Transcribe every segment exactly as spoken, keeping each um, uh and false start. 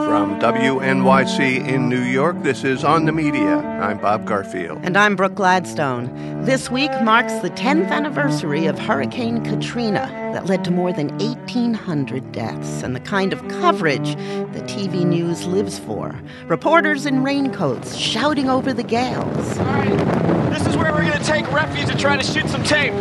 From W N Y C in New York, this is On the Media. I'm Bob Garfield. And I'm Brooke Gladstone. This week marks the tenth anniversary of Hurricane Katrina that led to more than eighteen hundred deaths and the kind of coverage that T V news lives for. Reporters in raincoats shouting over the gales. All right, this is where we're going to take refuge and try to shoot some tape.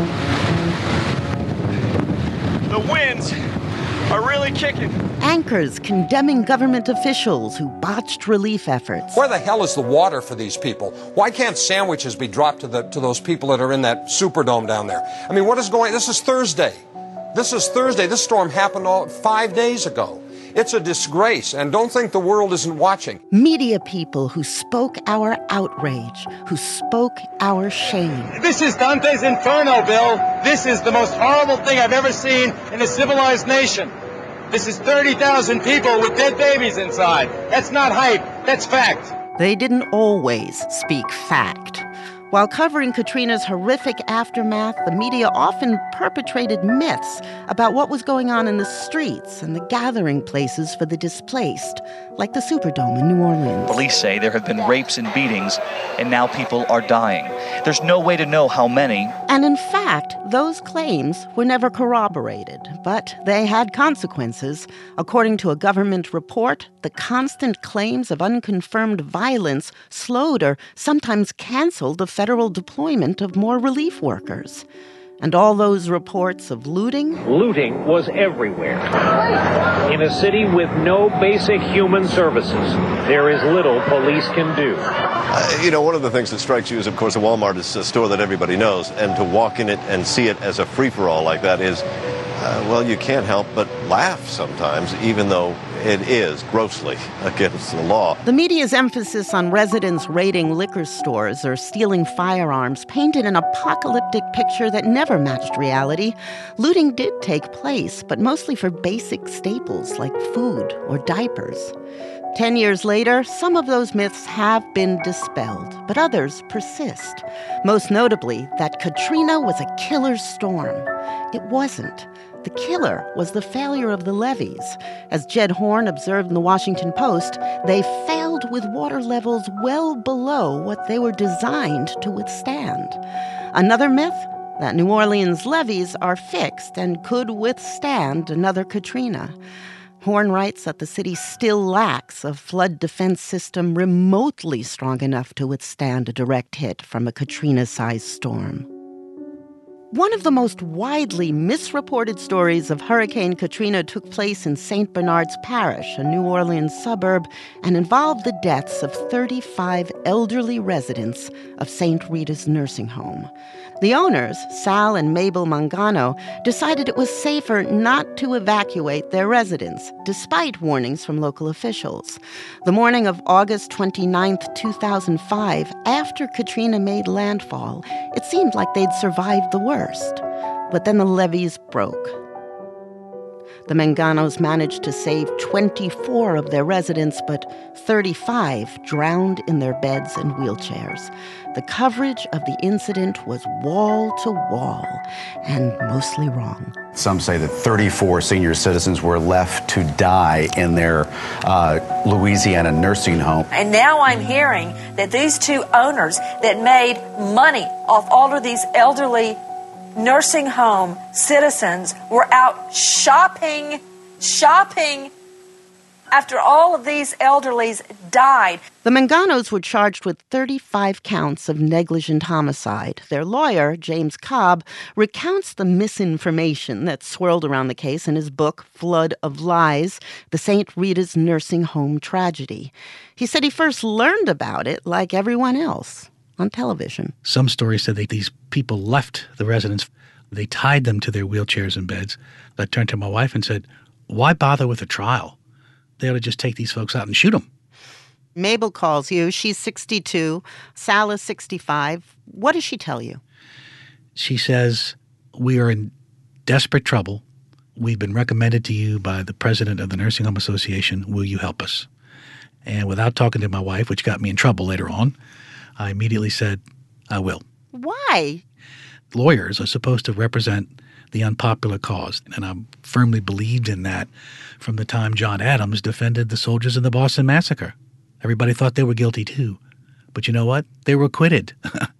The winds are really kicking. Anchors condemning government officials who botched relief efforts. Where the hell is the water for these people? Why can't sandwiches be dropped to the to those people that are in that Superdome down there? I mean, what is going? This is Thursday. This is Thursday. This storm happened all five days ago. It's a disgrace, and don't think the world isn't watching. Media people who spoke our outrage, who spoke our shame. This is Dante's Inferno, Bill. This is the most horrible thing I've ever seen in a civilized nation. This is thirty thousand people with dead babies inside. That's not hype. That's fact. They didn't always speak fact. While covering Katrina's horrific aftermath, the media often perpetrated myths about what was going on in the streets and the gathering places for the displaced, like the Superdome in New Orleans. Police say there have been rapes and beatings, and now people are dying. There's no way to know how many. And in fact, those claims were never corroborated, but they had consequences. According to a government report, the constant claims of unconfirmed violence slowed or sometimes canceled the federal deployment of more relief workers. And all those reports of looting? Looting was everywhere. In a city with no basic human services, there is little police can do. Uh, you know, one of the things that strikes you is, of course, a Walmart is a store that everybody knows, and to walk in it and see it as a free-for-all like that is, uh, well, you can't help but laugh sometimes, even though it is grossly against the law. The media's emphasis on residents raiding liquor stores or stealing firearms painted an apocalyptic picture that never matched reality. Looting did take place, but mostly for basic staples like food or diapers. Ten years later, some of those myths have been dispelled, but others persist. Most notably, that Katrina was a killer storm. It wasn't. The killer was the failure of the levees. As Jed Horn observed in the Washington Post, they failed with water levels well below what they were designed to withstand. Another myth? That New Orleans levees are fixed and could withstand another Katrina. Horn writes that the city still lacks a flood defense system remotely strong enough to withstand a direct hit from a Katrina-sized storm. One of the most widely misreported stories of Hurricane Katrina took place in Saint Bernard's Parish, a New Orleans suburb, and involved the deaths of thirty-five elderly residents of Saint Rita's nursing home. The owners, Sal and Mabel Mangano, decided it was safer not to evacuate their residents, despite warnings from local officials. The morning of August twenty-ninth, two thousand five, after Katrina made landfall, it seemed like they'd survived the worst. But then the levees broke. The Manganos managed to save twenty-four of their residents, but thirty-five drowned in their beds and wheelchairs. The coverage of the incident was wall to wall and mostly wrong. Some say that thirty-four senior citizens were left to die in their uh, Louisiana nursing home. And now I'm hearing that these two owners that made money off all of these elderly nursing home citizens were out shopping, shopping after all of these elderlies died. The Manganos were charged with thirty-five counts of negligent homicide. Their lawyer, James Cobb, recounts the misinformation that swirled around the case in his book, Flood of Lies, The Saint Rita's Nursing Home Tragedy. He said he first learned about it, like everyone else, on television. Some stories said that these people left the residence. They tied them to their wheelchairs and beds. I turned to my wife and said, why bother with a trial? They ought to just take these folks out and shoot them. Mabel calls you. She's sixty-two. Sal is sixty-five. What does she tell you? She says, we are in desperate trouble. We've been recommended to you by the president of the Nursing Home Association. Will you help us? And without talking to my wife, which got me in trouble later on, I immediately said, I will. Why? Lawyers are supposed to represent the unpopular cause. And I firmly believed in that from the time John Adams defended the soldiers in the Boston Massacre. Everybody thought they were guilty too. But you know what? They were acquitted.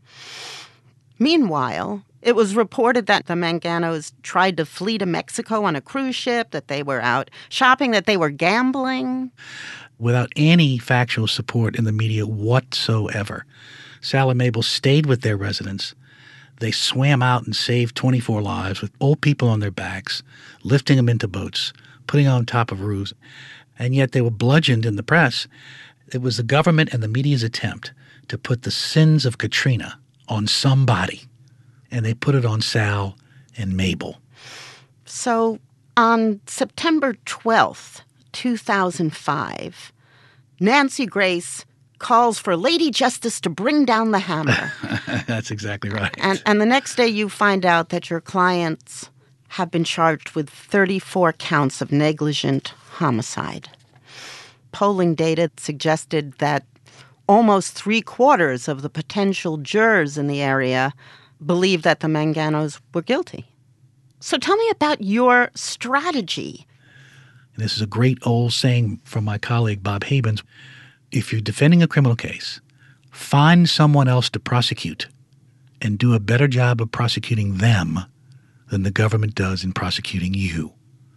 Meanwhile, it was reported that the Manganos tried to flee to Mexico on a cruise ship, that they were out shopping, that they were gambling. Without any factual support in the media whatsoever. Sal and Mabel stayed with their residents. They swam out and saved twenty-four lives with old people on their backs, lifting them into boats, putting them on top of roofs. And yet they were bludgeoned in the press. It was the government and the media's attempt to put the sins of Katrina on somebody. And they put it on Sal and Mabel. So on September twelfth, two thousand five, Nancy Grace calls for Lady Justice to bring down the hammer. That's exactly right. And, and the next day you find out that your clients have been charged with thirty-four counts of negligent homicide. Polling data suggested that almost three-quarters of the potential jurors in the area believed that the Manganos were guilty. So tell me about your strategy. And this is a great old saying from my colleague Bob Habens. If you're defending a criminal case, find someone else to prosecute and do a better job of prosecuting them than the government does in prosecuting you.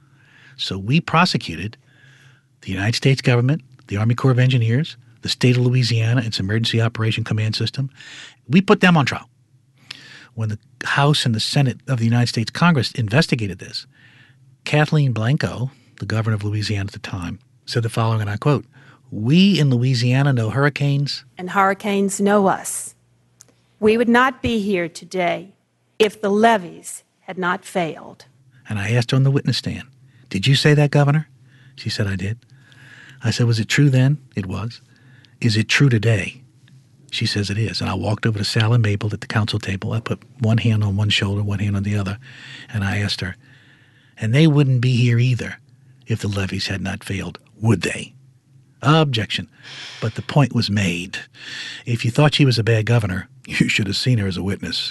So we prosecuted the United States government, the Army Corps of Engineers, the state of Louisiana, its Emergency Operation Command System. We put them on trial. When the House and the Senate of the United States Congress investigated this, Kathleen Blanco, the governor of Louisiana at the time, said the following, and I quote, "We in Louisiana know hurricanes. And hurricanes know us. We would not be here today if the levees had not failed." And I asked her on the witness stand, "Did you say that, Governor?" She said, "I did." I said, "Was it true then?" It was. "Is it true today?" She says it is. And I walked over to Sal and Mabel at the council table. I put one hand on one shoulder, one hand on the other, and I asked her, "And they wouldn't be here either if the levees had not failed, would they?" Objection. But the point was made. If you thought she was a bad governor, you should have seen her as a witness.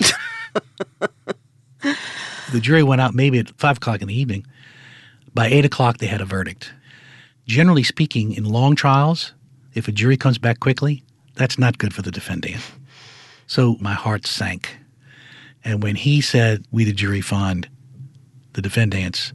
The jury went out maybe at five o'clock in the evening. By eight o'clock, they had a verdict. Generally speaking, in long trials, if a jury comes back quickly, that's not good for the defendant. So my heart sank. And when he said, "We, the jury, find the defendants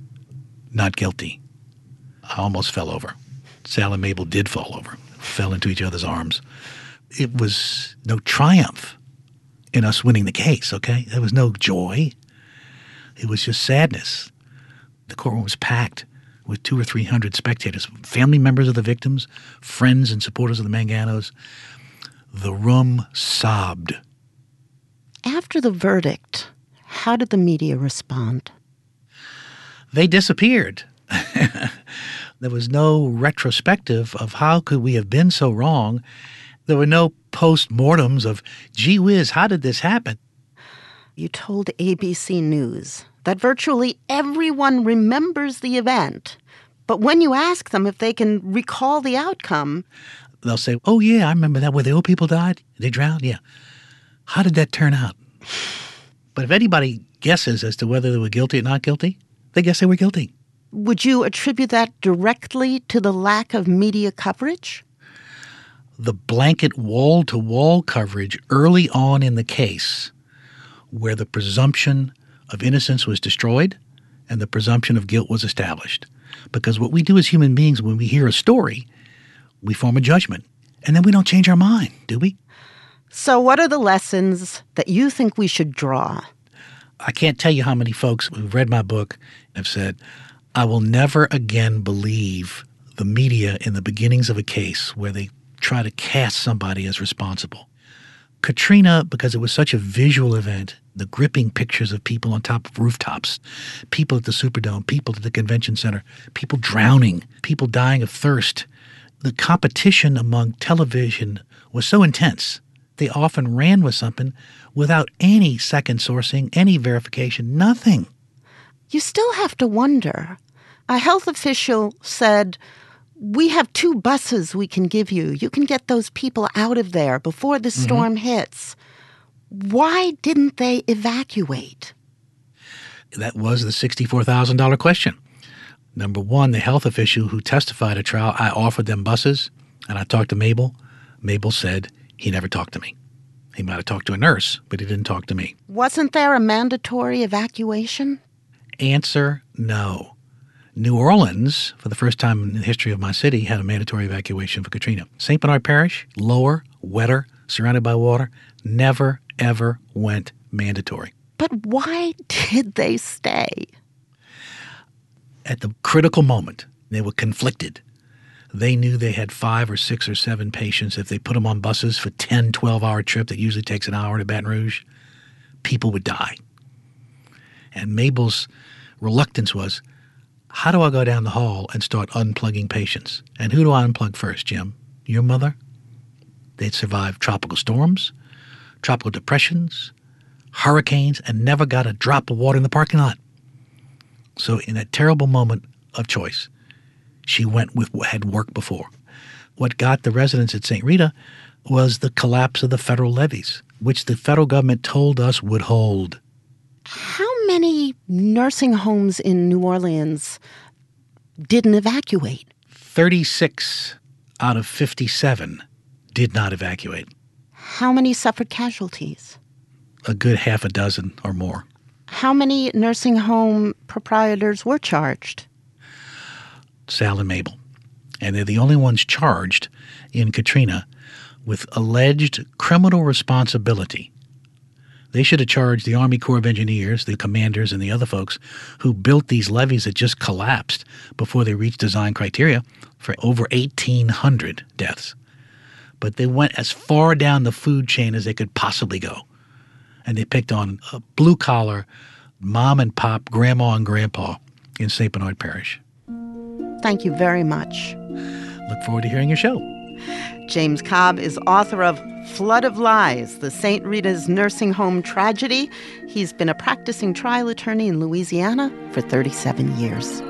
not guilty," I almost fell over. Sal and Mabel did fall over, fell into each other's arms. It was no triumph in us winning the case, okay? There was no joy. It was just sadness. The courtroom was packed with two or three hundred spectators, family members of the victims, friends and supporters of the Manganos. The room sobbed. After the verdict, how did the media respond? They disappeared. There was no retrospective of how could we have been so wrong. There were no post-mortems of, gee whiz, how did this happen? You told A B C News that virtually everyone remembers the event, but when you ask them if they can recall the outcome, they'll say, "Oh, yeah, I remember that, where the old people died. They drowned, yeah. How did that turn out?" But if anybody guesses as to whether they were guilty or not guilty, they guess they were guilty. Would you attribute that directly to the lack of media coverage? The blanket wall-to-wall coverage early on in the case, where the presumption of innocence was destroyed and the presumption of guilt was established. Because what we do as human beings when we hear a story, we form a judgment, and then we don't change our mind, do we? So what are the lessons that you think we should draw? I can't tell you how many folks who've read my book have said, "I will never again believe the media in the beginnings of a case where they try to cast somebody as responsible." Katrina, because it was such a visual event, the gripping pictures of people on top of rooftops, people at the Superdome, people at the convention center, people drowning, people dying of thirst. The competition among television was so intense, they often ran with something without any second sourcing, any verification, nothing. You still have to wonder. A health official said, "We have two buses we can give you. You can get those people out of there before the storm mm-hmm. hits." Why didn't they evacuate? That was the sixty-four thousand dollars question. Number one, the health official who testified at trial, I offered them buses, and I talked to Mabel. Mabel said he never talked to me. He might have talked to a nurse, but he didn't talk to me. Wasn't there a mandatory evacuation? Answer, no. New Orleans, for the first time in the history of my city, had a mandatory evacuation for Katrina. Saint Bernard Parish, lower, wetter, surrounded by water, never, ever went mandatory. But why did they stay? At the critical moment, they were conflicted. They knew they had five or six or seven patients. If they put them on buses for ten, twelve-hour trip that usually takes an hour to Baton Rouge, people would die. And Mabel's reluctance was, how do I go down the hall and start unplugging patients? And who do I unplug first, Jim? Your mother? They'd survived tropical storms, tropical depressions, hurricanes, and never got a drop of water in the parking lot. So in that terrible moment of choice, she went with what had worked before. What got the residents at Saint Rita was the collapse of the federal levees, which the federal government told us would hold. How many nursing homes in New Orleans didn't evacuate? thirty-six out of fifty-seven did not evacuate. How many suffered casualties? A good half a dozen or more. How many nursing home proprietors were charged? Sal and Mabel. And they're the only ones charged in Katrina with alleged criminal responsibility. They should have charged the Army Corps of Engineers, the commanders, and the other folks who built these levees that just collapsed before they reached design criteria for over eighteen hundred deaths. But they went as far down the food chain as they could possibly go. And they picked on a blue-collar mom and pop, grandma and grandpa in Saint Bernard Parish. Thank you very much. Look forward to hearing your show. James Cobb is author of Flood of Lies, the Saint Rita's Nursing Home Tragedy. He's been a practicing trial attorney in Louisiana for thirty-seven years.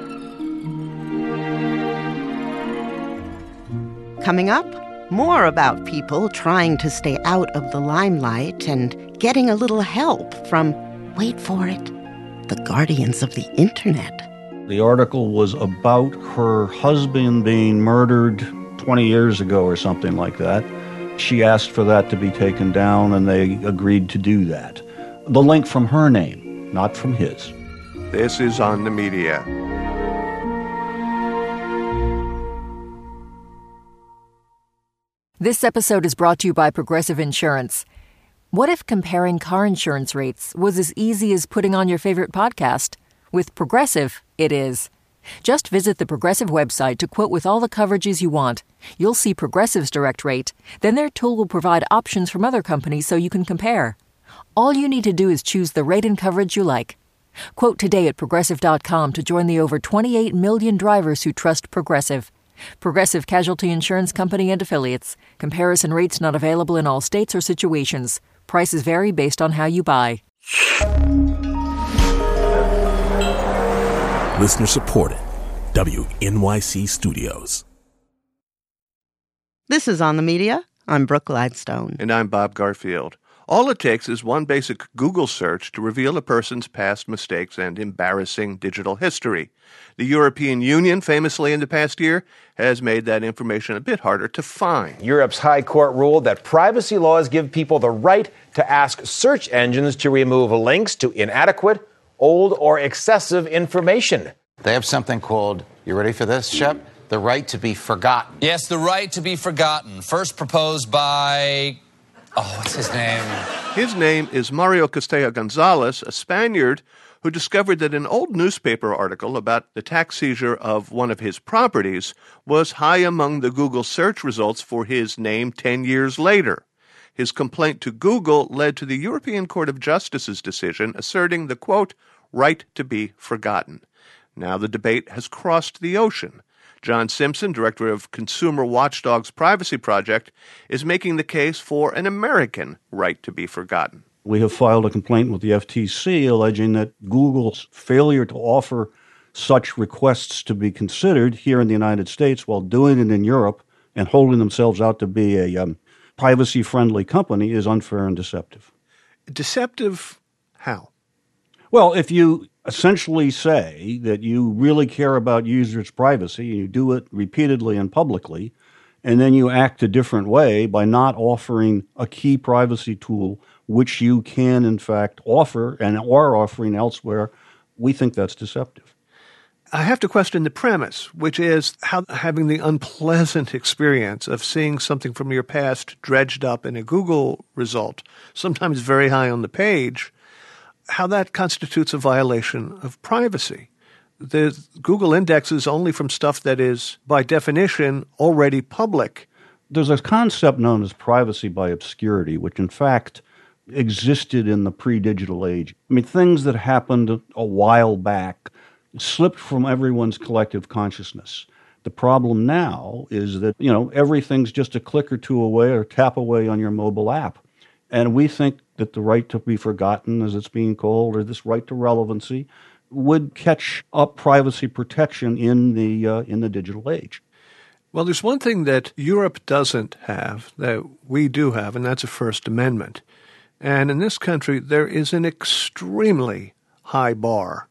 Coming up, more about people trying to stay out of the limelight and getting a little help from, wait for it, the guardians of the internet. The article was about her husband being murdered twenty years ago or something like that. She asked for that to be taken down, and they agreed to do that. The link from her name, not from his. This is On the Media. This episode is brought to you by Progressive Insurance. What if comparing car insurance rates was as easy as putting on your favorite podcast? With Progressive, it is. Just visit the Progressive website to quote with all the coverages you want. You'll see Progressive's direct rate. Then their tool will provide options from other companies so you can compare. All you need to do is choose the rate and coverage you like. Quote today at Progressive dot com to join the over twenty-eight million drivers who trust Progressive. Progressive Casualty Insurance Company and Affiliates. Comparison rates not available in all states or situations. Prices vary based on how you buy. Listener supported. W N Y C Studios. This is On the Media. I'm Brooke Gladstone. And I'm Bob Garfield. All it takes is one basic Google search to reveal a person's past mistakes and embarrassing digital history. The European Union, famously in the past year, has made that information a bit harder to find. Europe's High Court ruled that privacy laws give people the right to ask search engines to remove links to inadequate, old, or excessive information. They have something called, you ready for this, Shep? The right to be forgotten. Yes, the right to be forgotten. First proposed by... Oh, what's his name? His name is Mario Castella-Gonzalez, a Spaniard who discovered that an old newspaper article about the tax seizure of one of his properties was high among the Google search results for his name ten years later. His complaint to Google led to the European Court of Justice's decision asserting the, quote, right to be forgotten. Now the debate has crossed the ocean. John Simpson, director of Consumer Watchdog's Privacy Project, is making the case for an American right to be forgotten. We have filed a complaint with the F T C alleging that Google's failure to offer such requests to be considered here in the United States while doing it in Europe and holding themselves out to be a um, privacy-friendly company is unfair and deceptive. Deceptive how? Well, if you essentially say that you really care about users' privacy, and you do it repeatedly and publicly, and then you act a different way by not offering a key privacy tool which you can, in fact, offer and are offering elsewhere. We think that's deceptive. I have to question the premise, which is how having the unpleasant experience of seeing something from your past dredged up in a Google result, sometimes very high on the page, how that constitutes a violation of privacy. The Google indexes only from stuff that is, by definition, already public. There's a concept known as privacy by obscurity, which in fact existed in the pre-digital age. I mean, things that happened a while back slipped from everyone's collective consciousness. The problem now is that, you know, everything's just a click or two away or tap away on your mobile app. And we think that the right to be forgotten, as it's being called, or this right to relevancy, would catch up privacy protection in the uh, in the digital age. Well, there's one thing that Europe doesn't have that we do have, and that's a First Amendment. And in this country, there is an extremely high bar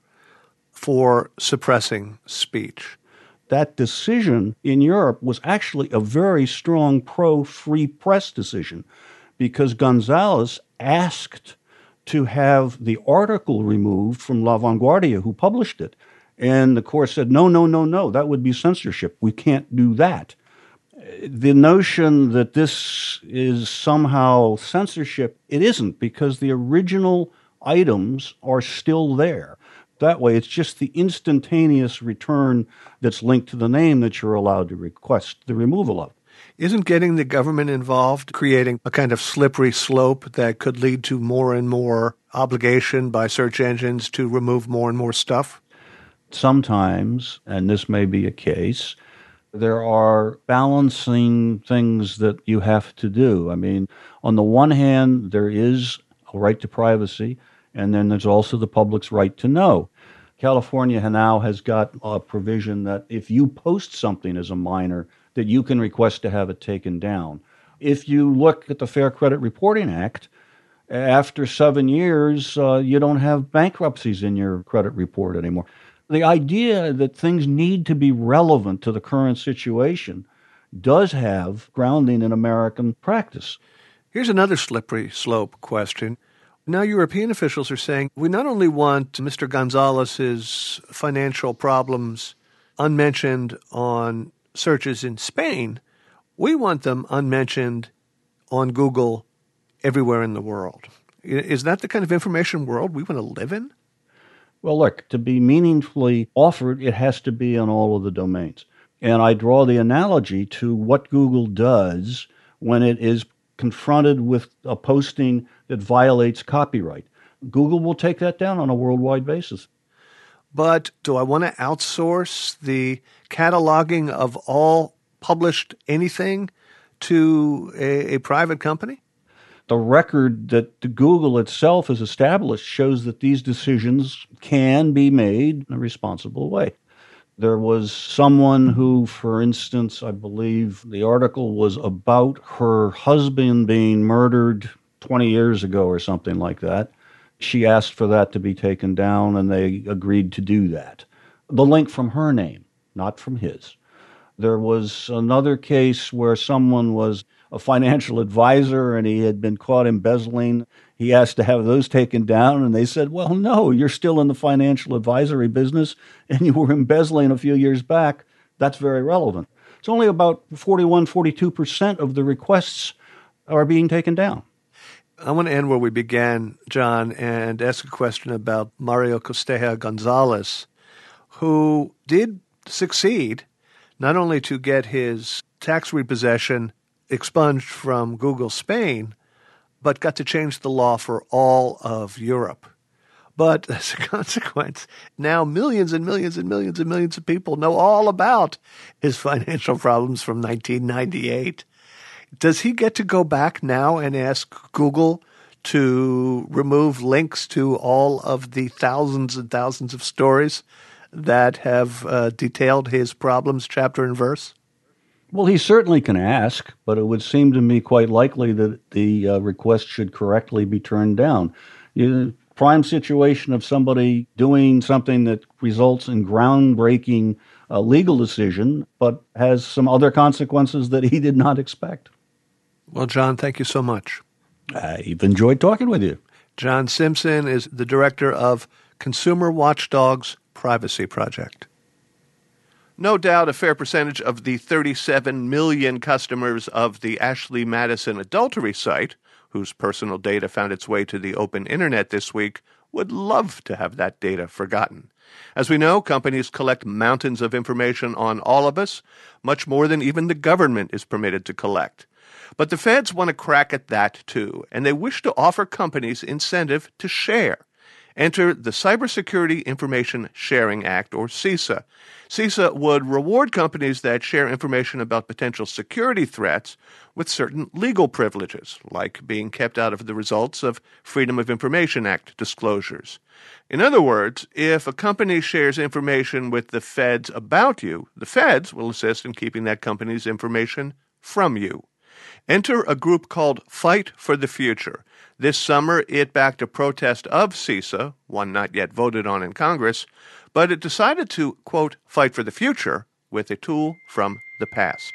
for suppressing speech. That decision in Europe was actually a very strong pro-free press decision, because Gonzalez asked to have the article removed from La Vanguardia, who published it. And the court said, no, no, no, no, that would be censorship. We can't do that. The notion that this is somehow censorship, it isn't, because the original items are still there. That way, it's just the instantaneous return that's linked to the name that you're allowed to request the removal of. Isn't getting the government involved creating a kind of slippery slope that could lead to more and more obligation by search engines to remove more and more stuff? Sometimes, and this may be a case, there are balancing things that you have to do. I mean, on the one hand, there is a right to privacy, and then there's also the public's right to know. California now has got a provision that if you post something as a minor, that you can request to have it taken down. If you look at the Fair Credit Reporting Act, after seven years, uh, you don't have bankruptcies in your credit report anymore. The idea that things need to be relevant to the current situation does have grounding in American practice. Here's another slippery slope question. Now European officials are saying we not only want Mister Gonzalez's financial problems unmentioned on searches in Spain, we want them unmentioned on Google everywhere in the world. Is that the kind of information world we want to live in? Well, look, to be meaningfully offered, it has to be on all of the domains. And I draw the analogy to what Google does when it is confronted with a posting that violates copyright. Google will take that down on a worldwide basis. But do I want to outsource the cataloging of all published anything to a, a private company? The record that Google itself has established shows that these decisions can be made in a responsible way. There was someone who, for instance, I believe the article was about her husband being murdered twenty years ago or something like that. She asked for that to be taken down, and they agreed to do that. The link from her name, not from his. There was another case where someone was a financial advisor and he had been caught embezzling. He asked to have those taken down, and they said, well, no, you're still in the financial advisory business and you were embezzling a few years back. That's very relevant. It's only about forty-one, forty-two percent of the requests are being taken down. I want to end where we began, John, and ask a question about Mario Costella Gonzalez, who did succeed not only to get his tax repossession expunged from Google Spain, but got to change the law for all of Europe. But as a consequence, now millions and millions and millions and millions of people know all about his financial problems from nineteen ninety-eight. Does he get to go back now and ask Google to remove links to all of the thousands and thousands of stories that have uh, detailed his problems chapter and verse? Well, he certainly can ask, but it would seem to me quite likely that the uh, request should correctly be turned down. You, prime situation of somebody doing something that results in groundbreaking uh, legal decision, but has some other consequences that he did not expect. Well, John, thank you so much. I've enjoyed talking with you. John Simpson is the director of Consumer Watchdog's Privacy Project. No doubt a fair percentage of the thirty-seven million customers of the Ashley Madison adultery site, whose personal data found its way to the open internet this week, would love to have that data forgotten. As we know, companies collect mountains of information on all of us, much more than even the government is permitted to collect. But the feds want to crack at that too, and they wish to offer companies incentive to share. Enter the Cybersecurity Information Sharing Act, or CISA. CISA would reward companies that share information about potential security threats with certain legal privileges, like being kept out of the results of Freedom of Information Act disclosures. In other words, if a company shares information with the feds about you, the feds will assist in keeping that company's information from you. Enter a group called Fight for the Future. This summer, it backed a protest of CISA, one not yet voted on in Congress, but it decided to, quote, fight for the future with a tool from the past.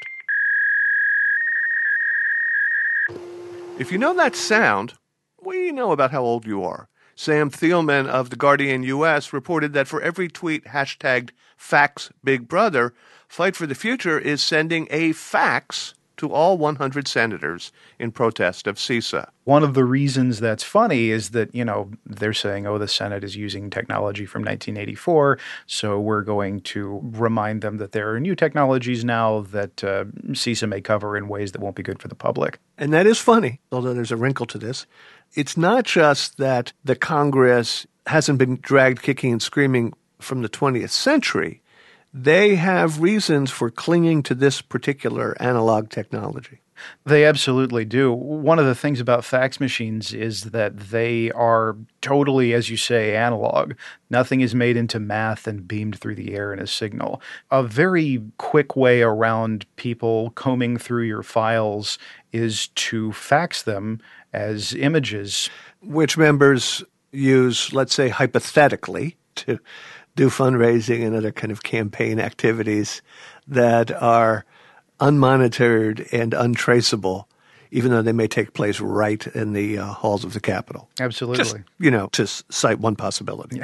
If you know that sound, we know about how old you are. Sam Thielman of The Guardian U S reported that for every tweet hashtagged FaxBigBrother, Fight for the Future is sending a fax to all one hundred senators in protest of CISA. One of the reasons that's funny is that, you know, they're saying, oh, the Senate is using technology from nineteen eighty-four, so we're going to remind them that there are new technologies now that uh, CISA may cover in ways that won't be good for the public. And that is funny, although there's a wrinkle to this. It's not just that the Congress hasn't been dragged kicking and screaming from the twentieth century. They have reasons for clinging to this particular analog technology. They absolutely do. One of the things about fax machines is that they are totally, as you say, analog. Nothing is made into math and beamed through the air in a signal. A very quick way around people combing through your files is to fax them as images. Which members use, let's say, hypothetically, to do fundraising and other kind of campaign activities that are unmonitored and untraceable, even though they may take place right in the uh, halls of the Capitol. Absolutely. Just, you know, to cite one possibility.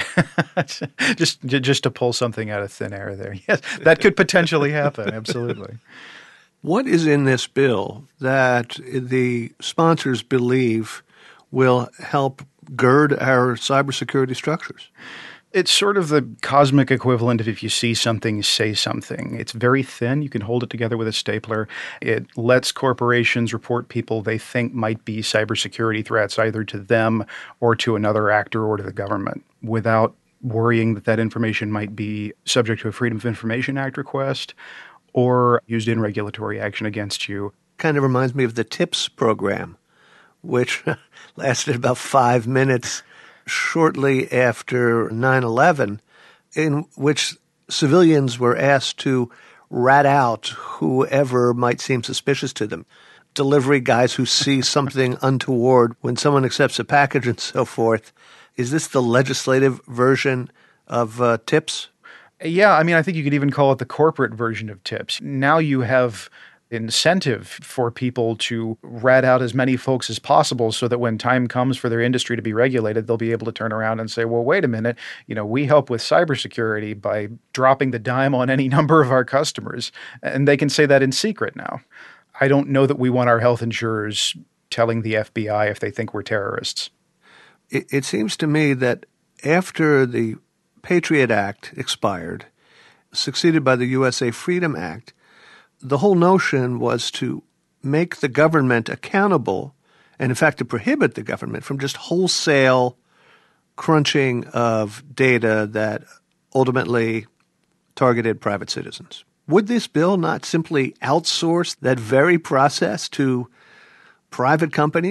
just just to pull something out of thin air there. Yes, that could potentially happen. Absolutely. What is in this bill that the sponsors believe will help gird our cybersecurity structures? It's sort of the cosmic equivalent of if you see something, say something. It's very thin. You can hold it together with a stapler. It lets corporations report people they think might be cybersecurity threats either to them or to another actor or to the government without worrying that that information might be subject to a Freedom of Information Act request or used in regulatory action against you. Kind of reminds me of the TIPS program, which lasted about five minutes shortly after nine eleven, in which civilians were asked to rat out whoever might seem suspicious to them. Delivery guys who see something untoward when someone accepts a package and so forth. Is this the legislative version of uh, TIPS? Yeah, I mean, I think you could even call it the corporate version of TIPS. Now you have incentive for people to rat out as many folks as possible so that when time comes for their industry to be regulated, they'll be able to turn around and say, well, wait a minute, you know, we help with cybersecurity by dropping the dime on any number of our customers. And they can say that in secret now. I don't know that we want our health insurers telling the F B I if they think we're terrorists. It, it seems to me that after the Patriot Act expired, succeeded by the U S A Freedom Act, the whole notion was to make the government accountable and, in fact, to prohibit the government from just wholesale crunching of data that ultimately targeted private citizens. Would this bill not simply outsource that very process to private companies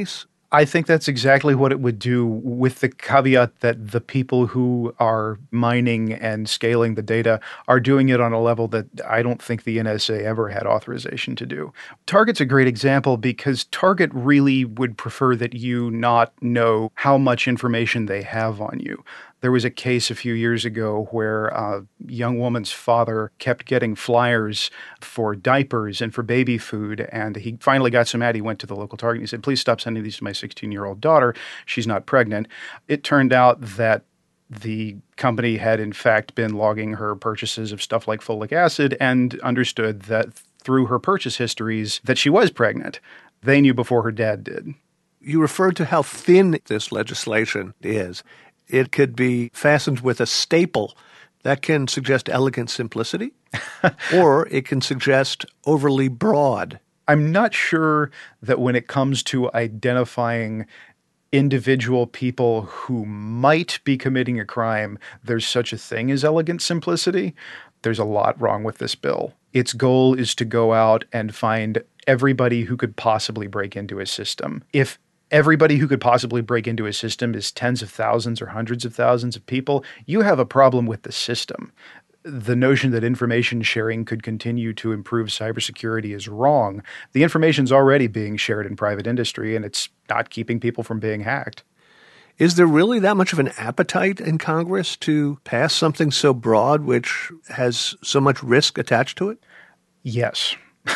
I think that's exactly what it would do, with the caveat that the people who are mining and scaling the data are doing it on a level that I don't think the N S A ever had authorization to do. Target's a great example because Target really would prefer that you not know how much information they have on you. There was a case a few years ago where a young woman's father kept getting flyers for diapers and for baby food, and he finally got so mad he went to the local Target and he said, please stop sending these to my sixteen-year-old daughter. She's not pregnant. It turned out that the company had in fact been logging her purchases of stuff like folic acid and understood that through her purchase histories that she was pregnant. They knew before her dad did. You referred to how thin this legislation is. It could be fastened with a staple. That can suggest elegant simplicity, or it can suggest overly broad. I'm not sure that when it comes to identifying individual people who might be committing a crime, there's such a thing as elegant simplicity. There's a lot wrong with this bill. Its goal is to go out and find everybody who could possibly break into a system. If everybody who could possibly break into a system is tens of thousands or hundreds of thousands of people, you have a problem with the system. The notion that information sharing could continue to improve cybersecurity is wrong. The information's already being shared in private industry, and it's not keeping people from being hacked. Is there really that much of an appetite in Congress to pass something so broad which has so much risk attached to it? Yes.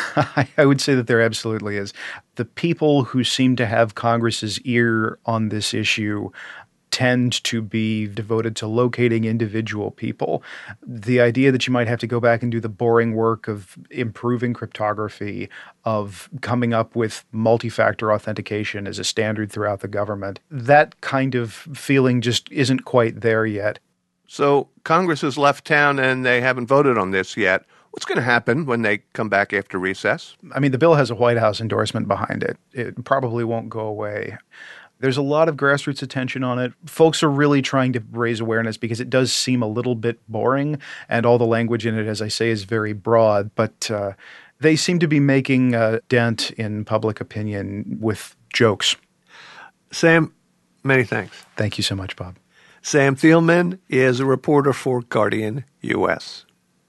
I would say that there absolutely is. The people who seem to have Congress's ear on this issue tend to be devoted to locating individual people. The idea that you might have to go back and do the boring work of improving cryptography, of coming up with multi-factor authentication as a standard throughout the government, that kind of feeling just isn't quite there yet. So Congress has left town and they haven't voted on this yet. What's going to happen when they come back after recess? I mean, the bill has a White House endorsement behind it. It probably won't go away. There's a lot of grassroots attention on it. Folks are really trying to raise awareness because it does seem a little bit boring, and all the language in it, as I say, is very broad. But uh, they seem to be making a dent in public opinion with jokes. Sam, many thanks. Thank you so much, Bob. Sam Thielman is a reporter for Guardian U S.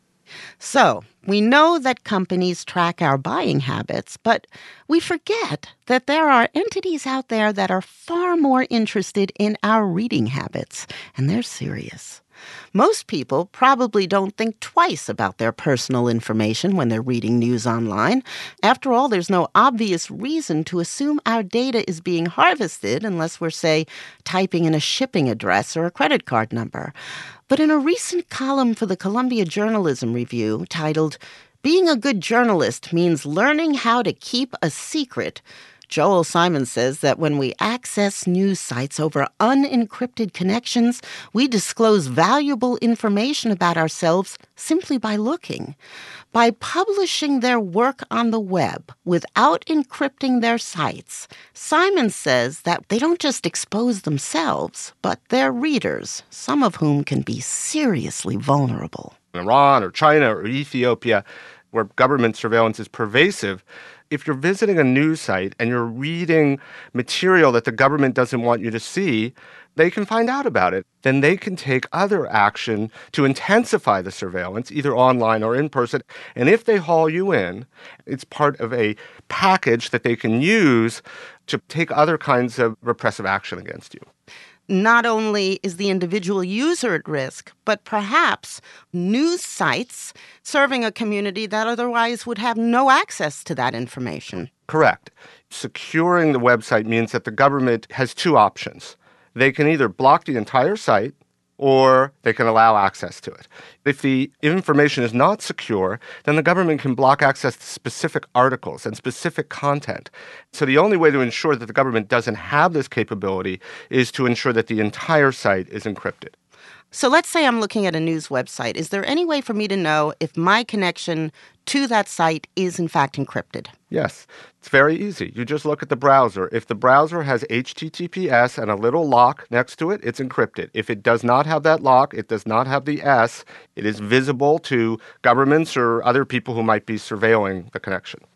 So, we know that companies track our buying habits, but we forget that there are entities out there that are far more interested in our reading habits, and they're serious. Most people probably don't think twice about their personal information when they're reading news online. After all, there's no obvious reason to assume our data is being harvested unless we're, say, typing in a shipping address or a credit card number. But in a recent column for the Columbia Journalism Review titled, "Being a Good Journalist Means Learning How to Keep a Secret," Joel Simon says that when we access news sites over unencrypted connections, we disclose valuable information about ourselves simply by looking. By publishing their work on the web without encrypting their sites, Simon says that they don't just expose themselves, but their readers, some of whom can be seriously vulnerable. Iran or China or Ethiopia, where government surveillance is pervasive, if you're visiting a news site and you're reading material that the government doesn't want you to see, they can find out about it. Then they can take other action to intensify the surveillance, either online or in person. And if they haul you in, it's part of a package that they can use to take other kinds of repressive action against you. Not only is the individual user at risk, but perhaps news sites serving a community that otherwise would have no access to that information. Correct. Securing the website means that the government has two options. They can either block the entire site or they can allow access to it. If the information is not secure, then the government can block access to specific articles and specific content. So the only way to ensure that the government doesn't have this capability is to ensure that the entire site is encrypted. So let's say I'm looking at a news website. Is there any way for me to know if my connection to that site is in fact encrypted? Yes. It's very easy. You just look at the browser. If the browser has H T T P S and a little lock next to it, it's encrypted. If it does not have that lock, it does not have the S, it is visible to governments or other people who might be surveilling the connection.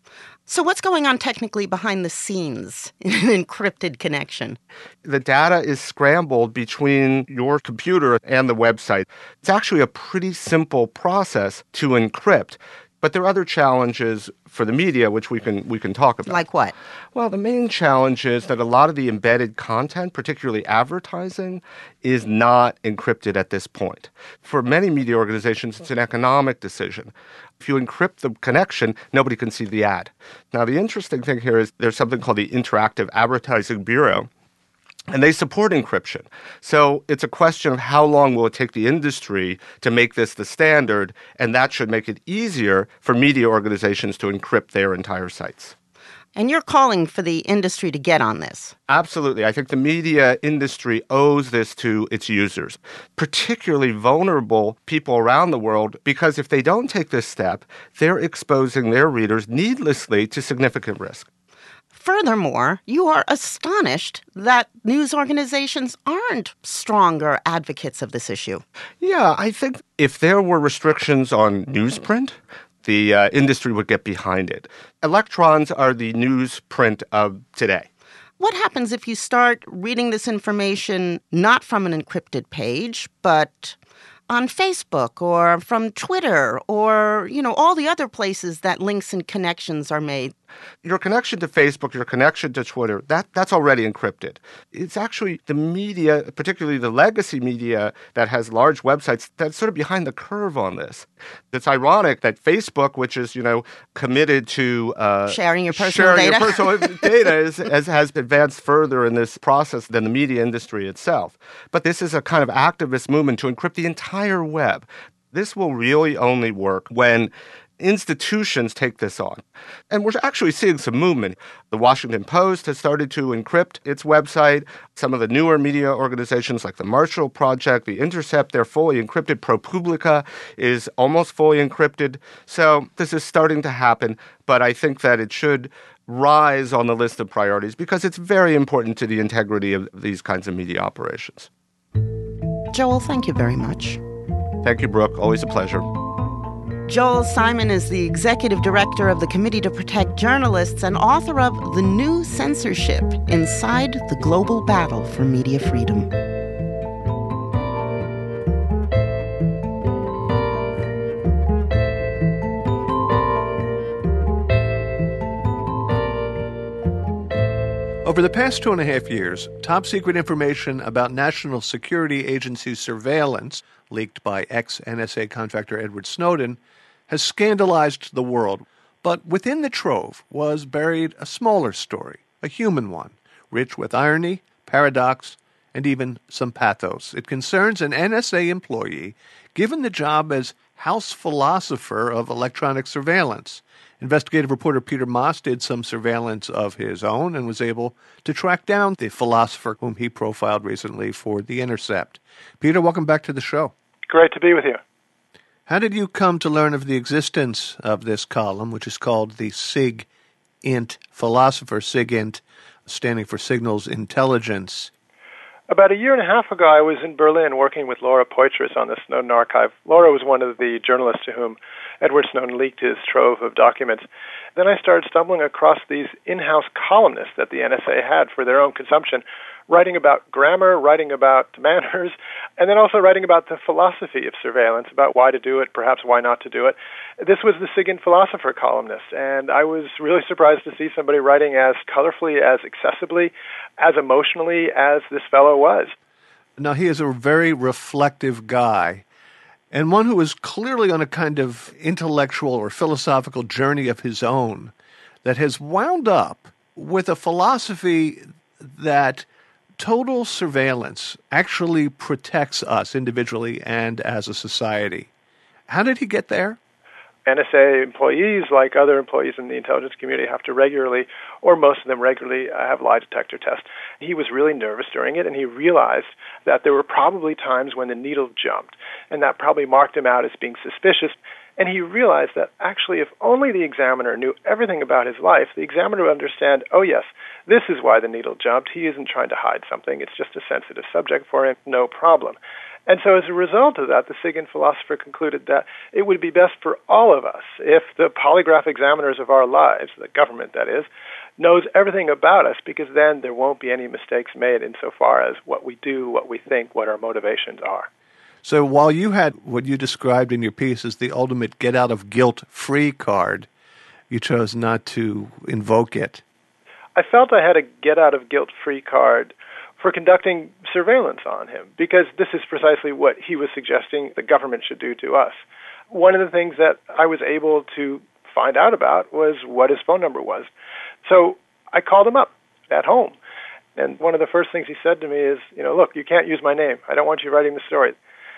So what's going on technically behind the scenes in an encrypted connection? The data is scrambled between your computer and the website. It's actually a pretty simple process to encrypt. But there are other challenges for the media, which we can we can talk about. Like what? Well, the main challenge is that a lot of the embedded content, particularly advertising, is not encrypted at this point. For many media organizations, it's an economic decision. If you encrypt the connection, nobody can see the ad. Now, the interesting thing here is there's something called the Interactive Advertising Bureau, and they support encryption. So it's a question of how long will it take the industry to make this the standard, and that should make it easier for media organizations to encrypt their entire sites. And you're calling for the industry to get on this. Absolutely. I think the media industry owes this to its users, particularly vulnerable people around the world, because if they don't take this step, they're exposing their readers needlessly to significant risk. Furthermore, you are astonished that news organizations aren't stronger advocates of this issue. Yeah, I think if there were restrictions on newsprint, the uh, industry would get behind it. Electrons are the newsprint of today. What happens if you start reading this information not from an encrypted page, but on Facebook or from Twitter or, you know, all the other places that links and connections are made? Your connection to Facebook, your connection to Twitter, that, that's already encrypted. It's actually the media, particularly the legacy media that has large websites, that's sort of behind the curve on this. It's ironic that Facebook, which is, you know, committed to uh, sharing your personal sharing data, your personal data is, has, has advanced further in this process than the media industry itself. But this is a kind of activist movement to encrypt the entire web. This will really only work when institutions take this on. And we're actually seeing some movement. The Washington Post has started to encrypt its website. Some of the newer media organizations like the Marshall Project, The Intercept, they're fully encrypted. ProPublica is almost fully encrypted. So this is starting to happen, but I think that it should rise on the list of priorities because it's very important to the integrity of these kinds of media operations. Joel, thank you very much. Thank you, Brooke. Always a pleasure. Joel Simon is the executive director of the Committee to Protect Journalists and author of The New Censorship: Inside the Global Battle for Media Freedom. Over the past two and a half years, top-secret information about National Security Agency surveillance, leaked by ex-N S A contractor Edward Snowden, has scandalized the world. But within the trove was buried a smaller story, a human one, rich with irony, paradox, and even some pathos. It concerns an N S A employee given the job as house philosopher of electronic surveillance. Investigative reporter Peter Moss did some surveillance of his own and was able to track down the philosopher whom he profiled recently for The Intercept. Peter, welcome back to the show. Great to be with you. How did you come to learn of the existence of this column, which is called the SIGINT philosopher, SIGINT standing for Signals Intelligence? About a year and a half ago, I was in Berlin working with Laura Poitras on the Snowden archive. Laura was one of the journalists to whom Edward Snowden leaked his trove of documents. Then I started stumbling across these in-house columnists that the N S A had for their own consumption, writing about grammar, writing about manners, and then also writing about the philosophy of surveillance, about why to do it, perhaps why not to do it. This was the SIGINT philosopher columnist, and I was really surprised to see somebody writing as colorfully, as accessibly, as emotionally as this fellow was. Now, he is a very reflective guy, and one who is clearly on a kind of intellectual or philosophical journey of his own that has wound up with a philosophy that total surveillance actually protects us individually and as a society. How did he get there? N S A employees, like other employees in the intelligence community, have to regularly, or most of them regularly, have lie detector tests. He was really nervous during it, and he realized that there were probably times when the needle jumped, and that probably marked him out as being suspicious. And he realized that actually if only the examiner knew everything about his life, the examiner would understand, oh yes, this is why the needle jumped. He isn't trying to hide something. It's just a sensitive subject for him. No problem. And so as a result of that, the SIGINT philosopher concluded that it would be best for all of us if the polygraph examiners of our lives, the government that is, knows everything about us, because then there won't be any mistakes made insofar as what we do, what we think, what our motivations are. So while you had what you described in your piece as the ultimate get-out-of-guilt-free card, you chose not to invoke it. I felt I had a get-out-of-guilt-free card for conducting surveillance on him, because this is precisely what he was suggesting the government should do to us. One of the things that I was able to find out about was what his phone number was. So I called him up at home, and one of the first things he said to me is, you know, look, you can't use my name. I don't want you writing the story.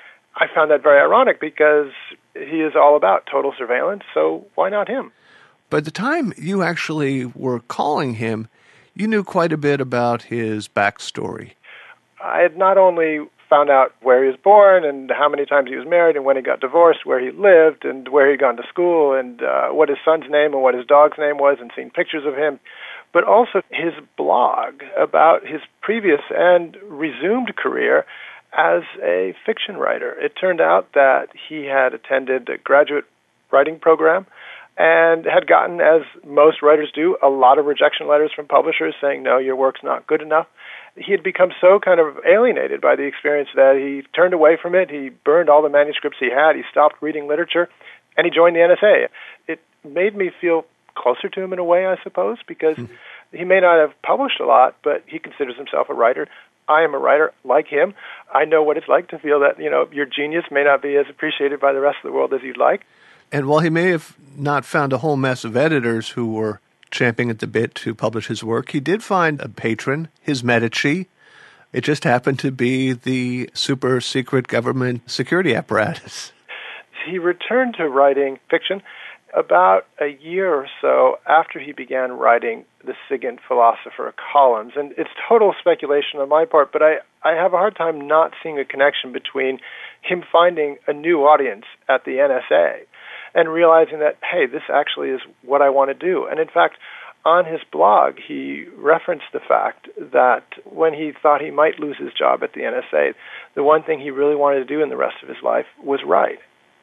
I found that very ironic because he is all about total surveillance, so why not him? By the time you actually were calling him, you knew quite a bit about his backstory. I had not only found out where he was born and how many times he was married and when he got divorced, where he lived and where he'd gone to school and uh, what his son's name and what his dog's name was, and seen pictures of him, but also his blog about his previous and resumed career as a fiction writer. It turned out that he had attended a graduate writing program and had gotten, as most writers do, a lot of rejection letters from publishers saying, no, your work's not good enough. He had become so kind of alienated by the experience that he turned away from it. He burned all the manuscripts he had. He stopped reading literature, and he joined the N S A. It made me feel closer to him in a way, I suppose, because mm-hmm. he may not have published a lot, but he considers himself a writer. I am a writer like him. I know what it's like to feel that, you know, your genius may not be as appreciated by the rest of the world as you'd like. And while he may have not found a whole mess of editors who were champing at the bit to publish his work, he did find a patron, his Medici. It just happened to be the super-secret government security apparatus. He returned to writing fiction about a year or so after he began writing the SIGINT philosopher columns. And it's total speculation on my part, but I, I have a hard time not seeing a connection between him finding a new audience at the N S A and realizing that, hey, this actually is what I want to do. And in fact, on his blog, he referenced the fact that when he thought he might lose his job at the N S A, the one thing he really wanted to do in the rest of his life was write.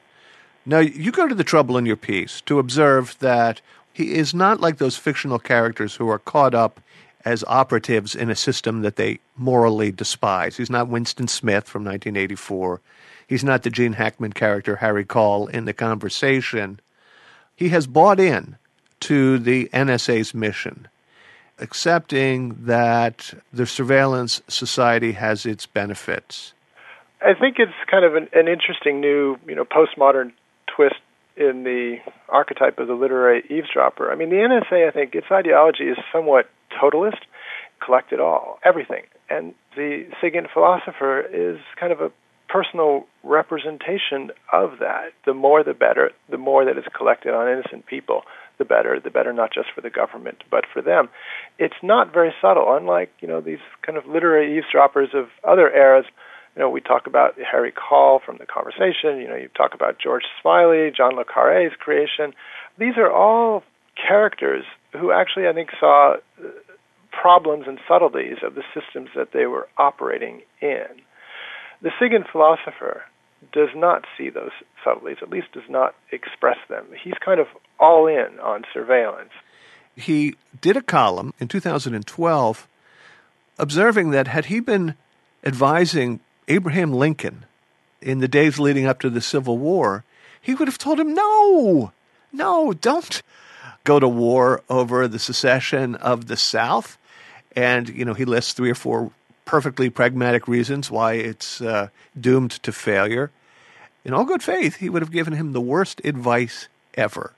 Now, you go to the trouble in your piece to observe that he is not like those fictional characters who are caught up as operatives in a system that they morally despise. He's not Winston Smith from nineteen eighty-four. He's not the Gene Hackman character Harry Call in The Conversation. He has bought in to the N S A's mission, accepting that the surveillance society has its benefits. I think it's kind of an, an interesting new, you know, postmodern twist in the archetype of the literary eavesdropper. I mean, the N S A, I think, its ideology is somewhat totalist, collect it all, everything. And the SIGINT philosopher is kind of a personal representation of that. The more the better, the more that is collected on innocent people, the better, the better not just for the government, but for them. It's not very subtle, unlike, you know, these kind of literary eavesdroppers of other eras. You know, we talk about Harry Call from The Conversation, you know, you talk about George Smiley, John le Carré's creation. These are all characters who actually, I think, saw problems and subtleties of the systems that they were operating in. The SIGINT philosopher does not see those subtleties, at least does not express them. He's kind of all in on surveillance. He did a column in two thousand twelve observing that had he been advising Abraham Lincoln in the days leading up to the Civil War, he would have told him, no, no, don't go to war over the secession of the South. And, you know, he lists three or four perfectly pragmatic reasons why it's uh, doomed to failure. In all good faith, he would have given him the worst advice ever.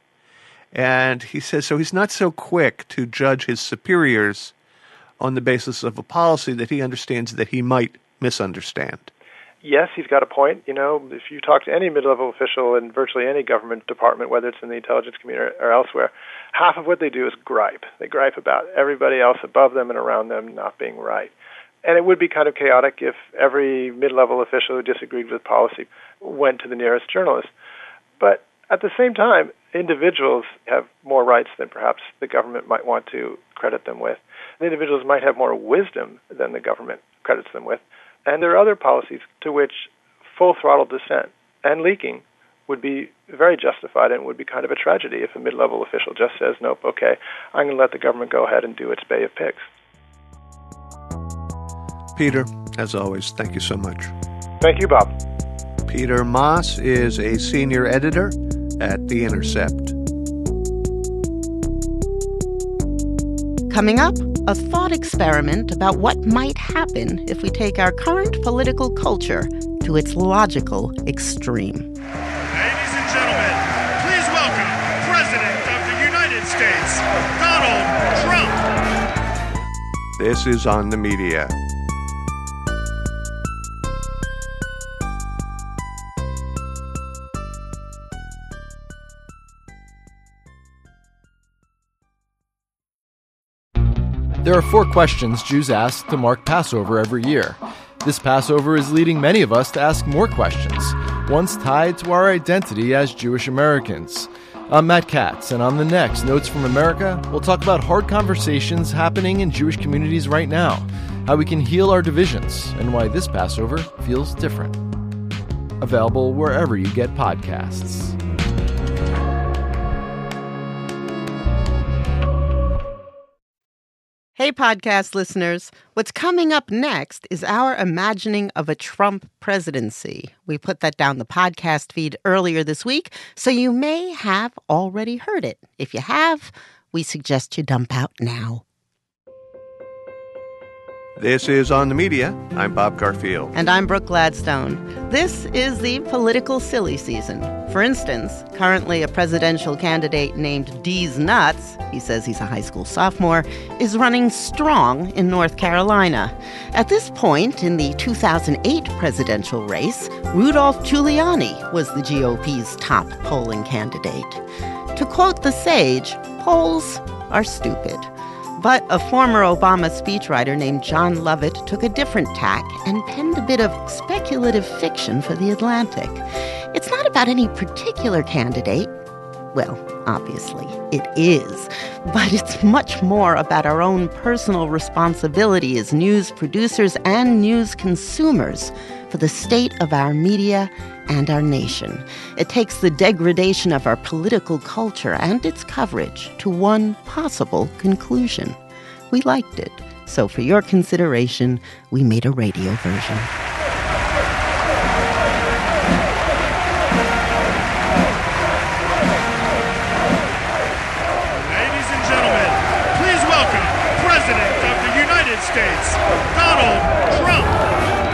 And he says, so he's not so quick to judge his superiors on the basis of a policy that he understands that he might misunderstand. Yes, he's got a point. You know, if you talk to any mid-level official in virtually any government department, whether it's in the intelligence community or elsewhere, half of what they do is gripe. They gripe about everybody else above them and around them not being right. And it would be kind of chaotic if every mid-level official who disagreed with policy went to the nearest journalist. But at the same time, individuals have more rights than perhaps the government might want to credit them with. The individuals might have more wisdom than the government credits them with. And there are other policies to which full throttle dissent and leaking would be very justified, and would be kind of a tragedy if a mid-level official just says, nope, okay, I'm going to let the government go ahead and do its Bay of Pigs. Peter, as always, thank you so much. Thank you, Bob. Peter Maass is a senior editor at The Intercept. Coming up, a thought experiment about what might happen if we take our current political culture to its logical extreme. Ladies and gentlemen, please welcome President of the United States, Donald Trump. This is On the Media. There are four questions Jews ask to mark Passover every year. This Passover is leading many of us to ask more questions, ones tied to our identity as Jewish Americans. I'm Matt Katz, and on the next Notes from America, we'll talk about hard conversations happening in Jewish communities right now, how we can heal our divisions, and why this Passover feels different. Available wherever you get podcasts. Hey, podcast listeners. What's coming up next is our imagining of a Trump presidency. We put that down the podcast feed earlier this week, so you may have already heard it. If you have, we suggest you dump out now. This is On the Media. I'm Bob Garfield. And I'm Brooke Gladstone. This is the political silly season. For instance, currently a presidential candidate named Deez Nuts, he says he's a high school sophomore, is running strong in North Carolina. At this point in the two thousand eight presidential race, Rudolph Giuliani was the G O P's top polling candidate. To quote the sage, polls are stupid. But a former Obama speechwriter named John Lovett took a different tack and penned a bit of speculative fiction for The Atlantic. It's not about any particular candidate. Well, obviously, it is. But it's much more about our own personal responsibility as news producers and news consumers for the state of our media and our nation. It takes the degradation of our political culture and its coverage to one possible conclusion. We liked it, so for your consideration, we made a radio version. Ladies and gentlemen, please welcome President of the United States, Donald Trump.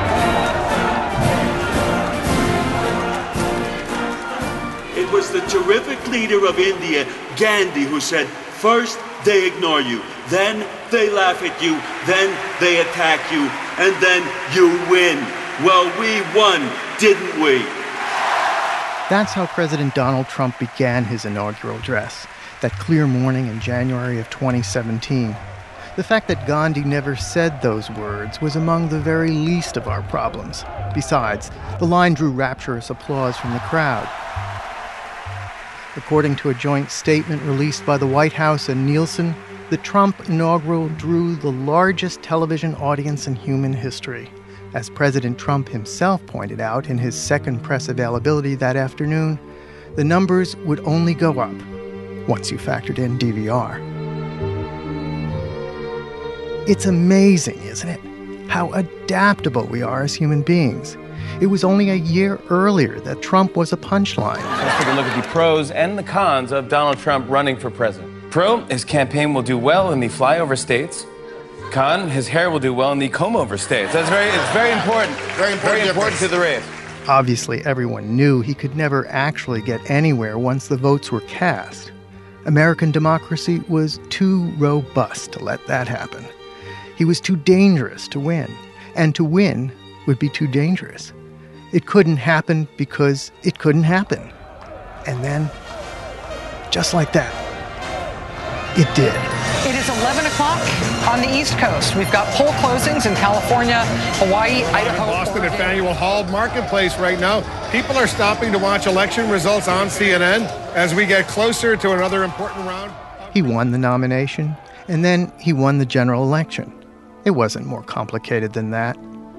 It was the terrific leader of India, Gandhi, who said, first they ignore you, then they laugh at you, then they attack you, and then you win. Well, we won, didn't we? That's how President Donald Trump began his inaugural address, that clear morning in January of twenty seventeen. The fact that Gandhi never said those words was among the very least of our problems. Besides, the line drew rapturous applause from the crowd. According to a joint statement released by the White House and Nielsen, the Trump inaugural drew the largest television audience in human history. As President Trump himself pointed out in his second press availability that afternoon, the numbers would only go up once you factored in D V R. It's amazing, isn't it, how adaptable we are as human beings. It was only a year earlier that Trump was a punchline. Let's take a look at the pros and the cons of Donald Trump running for president. Pro, his campaign will do well in the flyover states. Con, his hair will do well in the comb-over states. That's very, it's very important. Very important, very important to the race. Obviously, everyone knew he could never actually get anywhere once the votes were cast. American democracy was too robust to let that happen. He was too dangerous to win, and to win would be too dangerous. It couldn't happen because it couldn't happen. And then, just like that, it did. It is eleven o'clock on the East Coast. We've got poll closings in California, Hawaii, Idaho. In Boston at Faneuil Hall Marketplace right now. People are stopping to watch election results on C N N as we get closer to another important round. He won the nomination, and then he won the general election. It wasn't more complicated than that.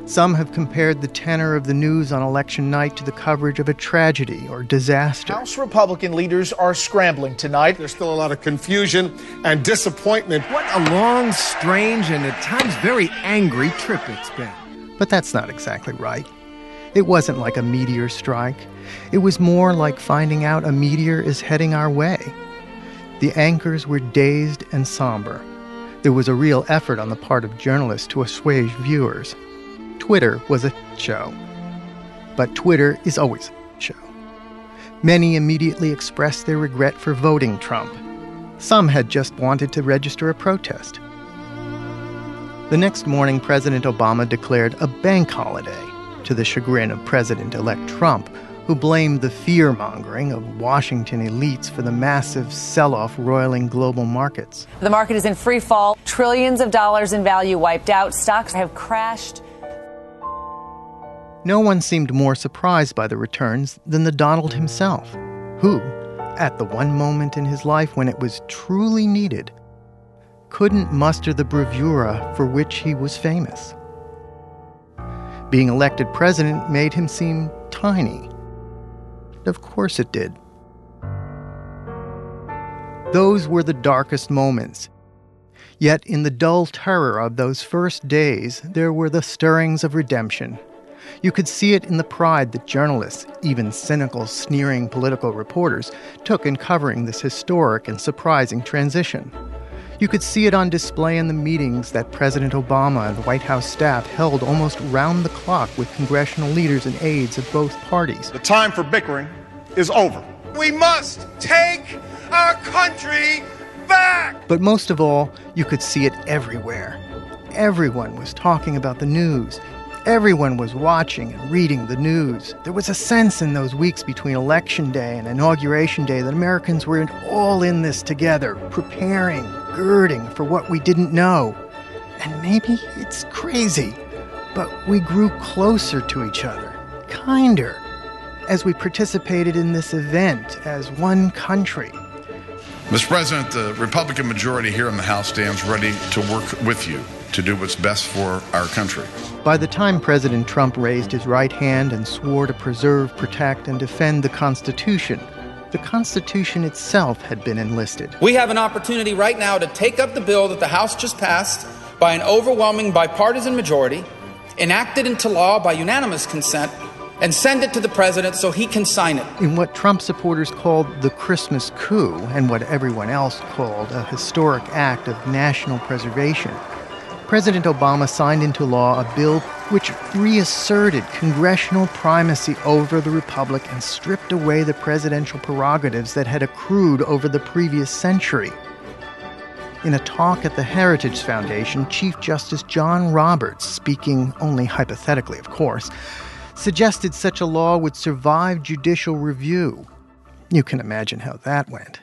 Some have compared the tenor of the news on election night to the coverage of a tragedy or disaster. House Republican leaders are scrambling tonight. There's still a lot of confusion and disappointment. What a long, strange, and at times very angry trip it's been. But that's not exactly right. It wasn't like a meteor strike. It was more like finding out a meteor is heading our way. The anchors were dazed and somber. There was a real effort on the part of journalists to assuage viewers. Twitter was a show. But Twitter is always a show. Many immediately expressed their regret for voting Trump. Some had just wanted to register a protest. The next morning, President Obama declared a bank holiday, to the chagrin of President-elect Trump, who blamed the fear-mongering of Washington elites for the massive sell-off roiling global markets. The market is in free fall. Trillions of dollars in value wiped out. Stocks have crashed. No one seemed more surprised by the returns than the Donald himself, who, at the one moment in his life when it was truly needed, couldn't muster the bravura for which he was famous. Being elected president made him seem tiny. Of course it did. Those were the darkest moments. Yet in the dull terror of those first days, there were the stirrings of redemption. You could see it in the pride that journalists, even cynical, sneering political reporters, took in covering this historic and surprising transition. You could see it on display in the meetings that President Obama and the White House staff held almost round the clock with congressional leaders and aides of both parties. The time for bickering is over. We must take our country back! But most of all, you could see it everywhere. Everyone was talking about the news. Everyone was watching and reading the news. There was a sense in those weeks between Election Day and Inauguration Day that Americans were all in this together, preparing, girding for what we didn't know. And maybe it's crazy, but we grew closer to each other, kinder, as we participated in this event as one country. Mister President, the Republican majority here in the House stands ready to work with you to do what's best for our country. By the time President Trump raised his right hand and swore to preserve, protect, and defend the Constitution, the Constitution itself had been enlisted. We have an opportunity right now to take up the bill that the House just passed by an overwhelming bipartisan majority, enact it into law by unanimous consent, and send it to the president so he can sign it. In what Trump supporters called the Christmas coup, and what everyone else called a historic act of national preservation, President Obama signed into law a bill which reasserted congressional primacy over the republic and stripped away the presidential prerogatives that had accrued over the previous century. In a talk at the Heritage Foundation, Chief Justice John Roberts, speaking only hypothetically, of course, suggested such a law would survive judicial review. You can imagine how that went.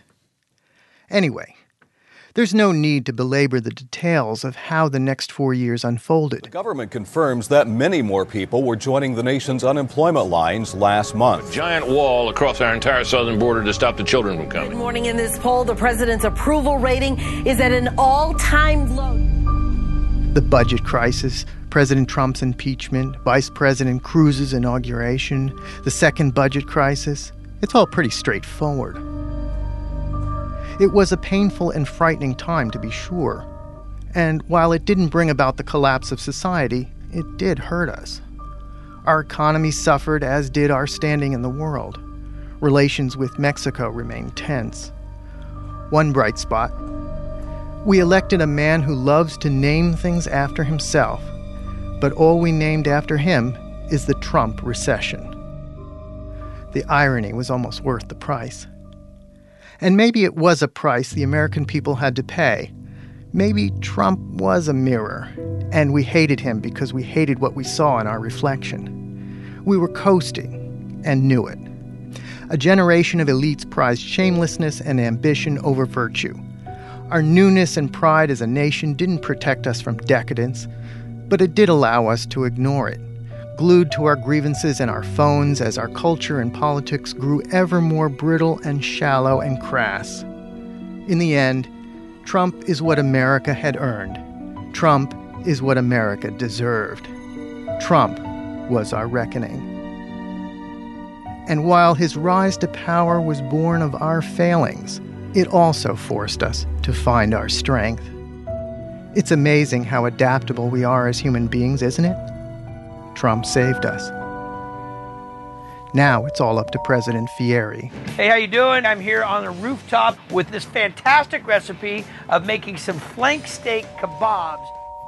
Anyway, there's no need to belabor the details of how the next four years unfolded. The government confirms that many more people were joining the nation's unemployment lines last month. A giant wall across our entire southern border to stop the children from coming. Good morning. In this poll, the president's approval rating is at an all-time low. The budget crisis, President Trump's impeachment, Vice President Cruz's inauguration, the second budget crisis, it's all pretty straightforward. It was a painful and frightening time, to be sure. And while it didn't bring about the collapse of society, it did hurt us. Our economy suffered, as did our standing in the world. Relations with Mexico remained tense. One bright spot: we elected a man who loves to name things after himself, but all we named after him is the Trump recession. The irony was almost worth the price. And maybe it was a price the American people had to pay. Maybe Trump was a mirror, and we hated him because we hated what we saw in our reflection. We were coasting, and knew it. A generation of elites prized shamelessness and ambition over virtue. Our newness and pride as a nation didn't protect us from decadence, but it did allow us to ignore it, glued to our grievances and our phones as our culture and politics grew ever more brittle and shallow and crass. In the end, Trump is what America had earned. Trump is what America deserved. Trump was our reckoning. And while his rise to power was born of our failings, it also forced us to find our strength. It's amazing how adaptable we are as human beings, isn't it? Trump saved us. Now it's all up to President Fieri. Hey, how you doing? I'm here on the rooftop with this fantastic recipe of making some flank steak kebabs.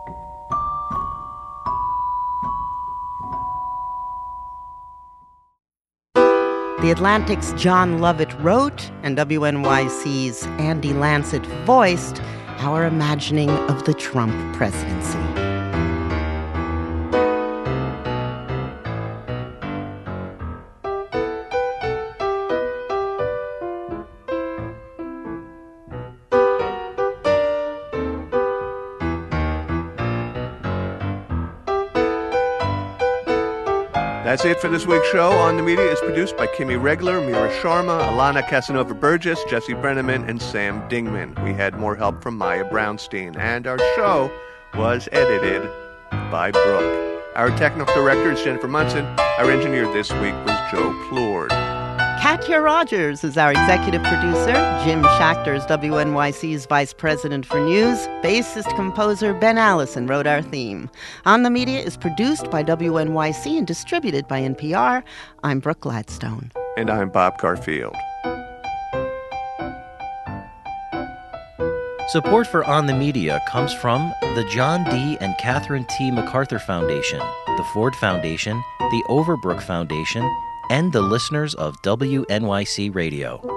The Atlantic's John Lovett wrote, and W N Y C's Andy Lancet voiced our imagining of the Trump presidency. That's it for this week's show. On the Media is produced by Kimmy Regler, Mira Sharma, Alana Casanova-Burgess, Jesse Brenneman, and Sam Dingman. We had more help from Maya Brownstein. And our show was edited by Brooke. Our technical director is Jennifer Munson. Our engineer this week was Joe Plourde. Katya Rogers is our executive producer. Jim Schachter is W N Y C's vice president for news. Bassist composer Ben Allison wrote our theme. On the Media is produced by W N Y C and distributed by N P R. I'm Brooke Gladstone. And I'm Bob Garfield. Support for On the Media comes from the John D. and Catherine T. MacArthur Foundation, the Ford Foundation, the Overbrook Foundation, and the listeners of W N Y C Radio.